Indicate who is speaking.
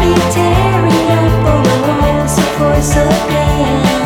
Speaker 1: tearing up all the walls of force of pain.